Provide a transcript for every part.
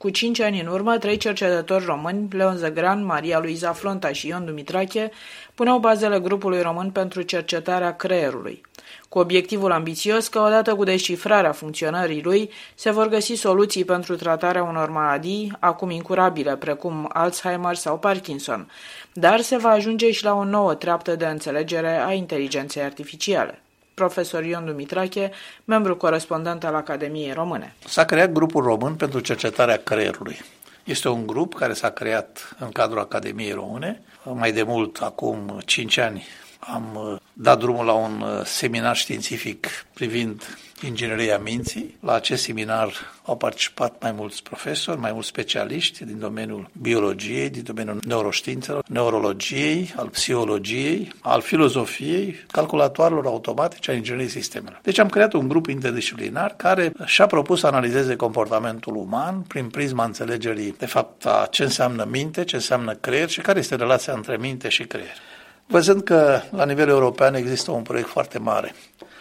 Cu 5 ani în urmă, 3 cercetători români, Leon Zăgran, Maria Luiza Flonta și Ion Dumitrache, puneau bazele grupului român pentru cercetarea creierului, cu obiectivul ambițios că, odată cu descifrarea funcționării lui, se vor găsi soluții pentru tratarea unor maladii, acum incurabile, precum Alzheimer sau Parkinson, dar se va ajunge și la o nouă treaptă de înțelegere a inteligenței artificiale. Profesor Ion Dumitrache, membru corespondent al Academiei Române. S-a creat grupul român pentru cercetarea creierului. Este un grup care s-a creat în cadrul Academiei Române. Mai de mult, acum 5 ani, am dat drumul la un seminar științific privind ingineria minții. La acest seminar au participat mai mulți profesori, mai mulți specialiști din domeniul biologiei, din domeniul neuroștiințelor, neurologiei, al psihologiei, al filozofiei, calculatoarelor automatice, a ingineriei sistemelor. Deci am creat un grup interdisciplinar care și-a propus să analizeze comportamentul uman prin prisma înțelegerii, de fapt, a ce înseamnă minte, ce înseamnă creier și care este relația între minte și creier. Văzând că la nivel european există un proiect foarte mare,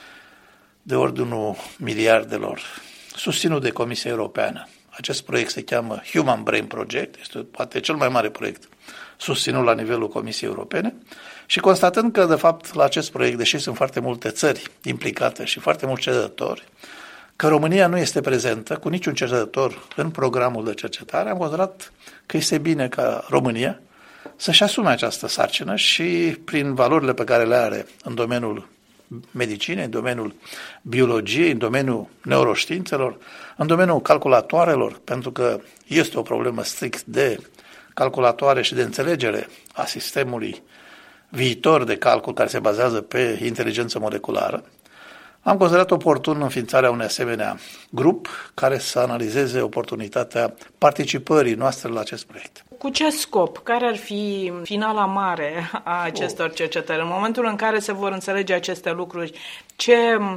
de ordinul miliardelor, susținut de Comisia Europeană. Acest proiect se cheamă Human Brain Project, este poate cel mai mare proiect susținut la nivelul Comisiei Europene și constatând că, de fapt, la acest proiect, deși sunt foarte multe țări implicate și foarte mulți cercetători, că România nu este prezentă cu niciun cercetător în programul de cercetare, am considerat că este bine ca România să-și asume această sarcină și prin valorile pe care le are în domeniul medicinei, în domeniul biologiei, în domeniul neuroștiințelor, în domeniul calculatoarelor, pentru că este o problemă strict de calculatoare și de înțelegere a sistemului viitor de calcul care se bazează pe inteligență moleculară, am considerat oportun înființarea unui asemenea grup care să analizeze oportunitatea participării noastre la acest proiect. Cu ce scop? Care ar fi finala mare a acestor cercetări? În momentul în care se vor înțelege aceste lucruri, ce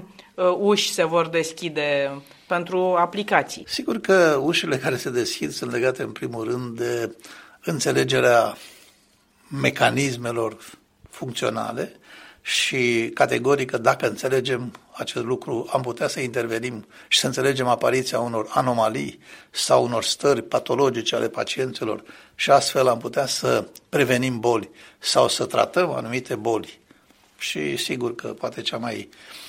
uși se vor deschide pentru aplicații? Sigur că ușile care se deschid sunt legate în primul rând de înțelegerea mecanismelor funcționale și categorică, dacă înțelegem acest lucru, am putea să intervenim și să înțelegem apariția unor anomalii sau unor stări patologice ale pacienților și astfel am putea să prevenim boli sau să tratăm anumite boli. Și sigur că poate cea mai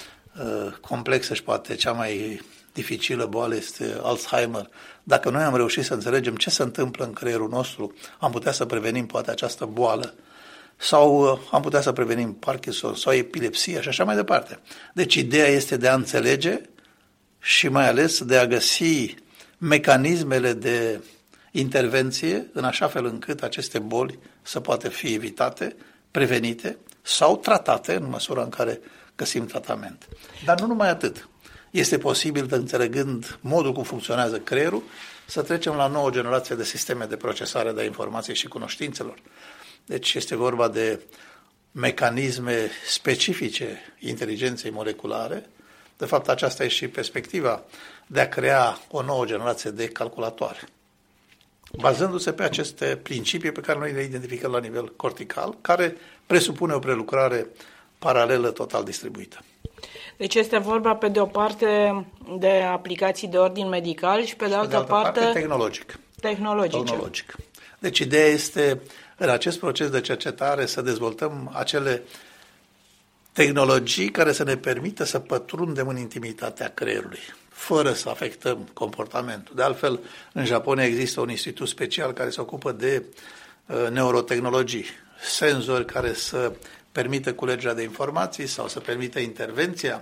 complexă și poate cea mai dificilă boală este Alzheimer. Dacă noi am reușit să înțelegem ce se întâmplă în creierul nostru, am putea să prevenim poate această boală sau am putea să prevenim Parkinson sau epilepsia și așa mai departe. Deci ideea este de a înțelege și mai ales de a găsi mecanismele de intervenție în așa fel încât aceste boli să poată fi evitate, prevenite sau tratate în măsura în care găsim tratament. Dar nu numai atât. Este posibil, înțelegând modul cum funcționează creierul, să trecem la nouă generație de sisteme de procesare de informații și cunoștințelor. Deci este vorba de mecanisme specifice inteligenței moleculare. De fapt, aceasta e și perspectiva de a crea o nouă generație de calculatoare, bazându-se pe aceste principii pe care noi le identificăm la nivel cortical, care presupune o prelucrare paralelă total distribuită. Deci este vorba pe de o parte de aplicații de ordin medical și pe de altă parte tehnologic. Deci ideea este în acest proces de cercetare să dezvoltăm acele tehnologii care să ne permită să pătrundem în intimitatea creierului, fără să afectăm comportamentul. De altfel, în Japonia există un institut special care se ocupă de neurotehnologii, senzori care să permită culegerea de informații sau să permită intervenția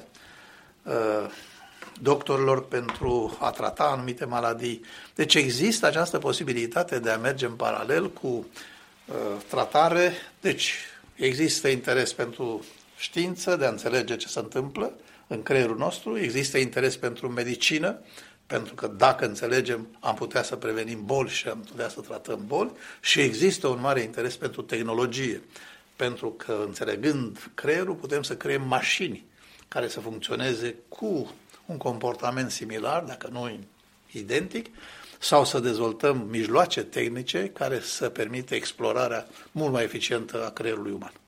doctorilor pentru a trata anumite maladii. Deci există această posibilitate de a merge în paralel cu tratare. Deci există interes pentru știință, de a înțelege ce se întâmplă în creierul nostru, există interes pentru medicină, pentru că dacă înțelegem am putea să prevenim boli și am putea să tratăm boli și există un mare interes pentru tehnologie, pentru că înțelegând creierul putem să creăm mașini care să funcționeze cu un comportament similar, dacă nu identic, sau să dezvoltăm mijloace tehnice care să permită explorarea mult mai eficientă a creierului uman.